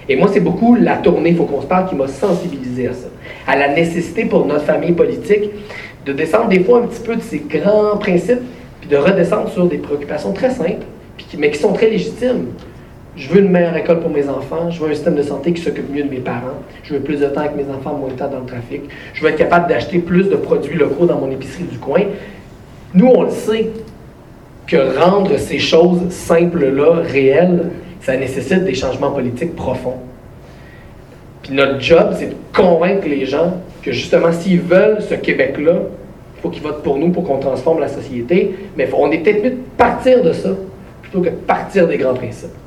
Et moi, c'est beaucoup la tournée Faut qu'on se parle qui m'a sensibilisé à ça, à la nécessité pour notre famille politique de descendre des fois un petit peu de ces grands principes, puis de redescendre sur des préoccupations très simples, mais qui sont très légitimes. Je veux une meilleure école pour mes enfants, je veux un système de santé qui s'occupe mieux de mes parents, je veux plus de temps avec mes enfants, moins de temps dans le trafic, je veux être capable d'acheter plus de produits locaux dans mon épicerie du coin. Nous, on le sait que rendre ces choses simples-là, réelles, ça nécessite des changements politiques profonds. Puis notre job, c'est de convaincre les gens que justement, s'ils veulent ce Québec-là, il faut qu'ils votent pour nous pour qu'on transforme la société, mais on est peut-être mieux de partir de ça plutôt que de partir des grands principes.